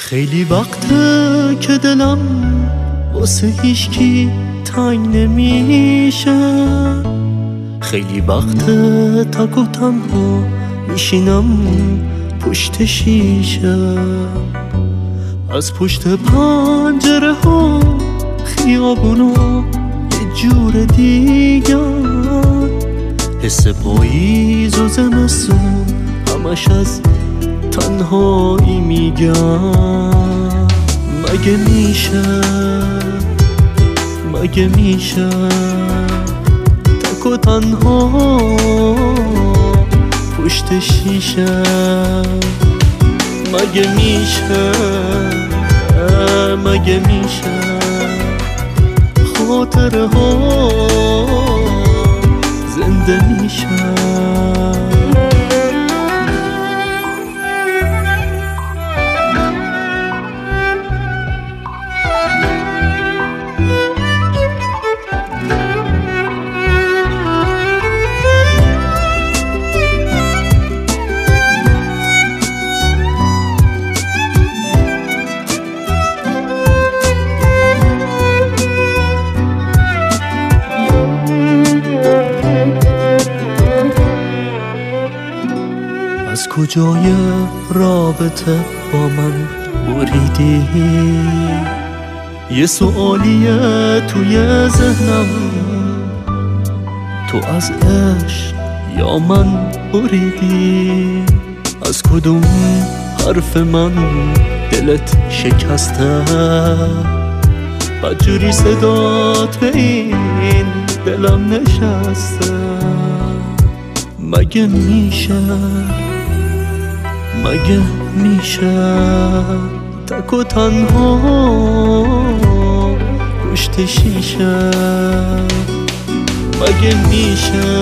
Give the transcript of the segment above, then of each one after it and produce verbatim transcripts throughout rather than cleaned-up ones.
خیلی وقته که دلم واسه هیچکی تنگ نمیشه، خیلی وقته تک و تنها میشینم پشت شیشه، از پشت پنجره ها خیابونا یه جور دیگه، حس پاییز و زمستون همش از تنهایی میگم. مگه میشه مگه میشه تک و تنها پشت شیشه، مگه میشه مگه میشه خاطره ها زنده میشه. از کجای رابطه با من بریدی؟ یه سوالیه توی ذهنم، تو از عشق یا من بریدی؟ از کدوم حرف من دلت شکسته؟ بدجوری صدات به این دلم نشسته. مگه میشه مگه میشه تک و تنها پشت شیشه؟ مگه میشه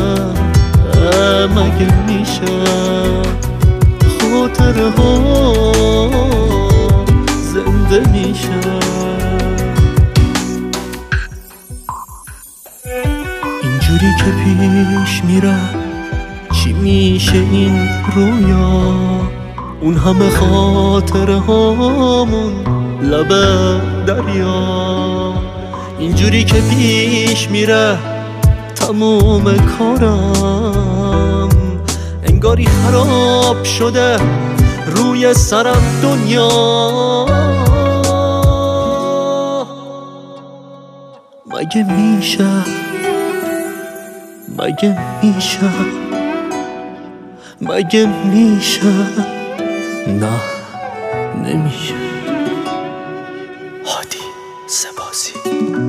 مگه میشه خاطره ها زنده میشه؟ اینجوری که پیش میره چی میشه این رویا؟ اون همه خاطره هامون لب دریا، اینجوری که پیش میره تموم کارم، انگاری خراب شده روی سرم دنیا. مگه میشه مگه میشه مگه میشه؟ نه نمیشه. هادی سبازی.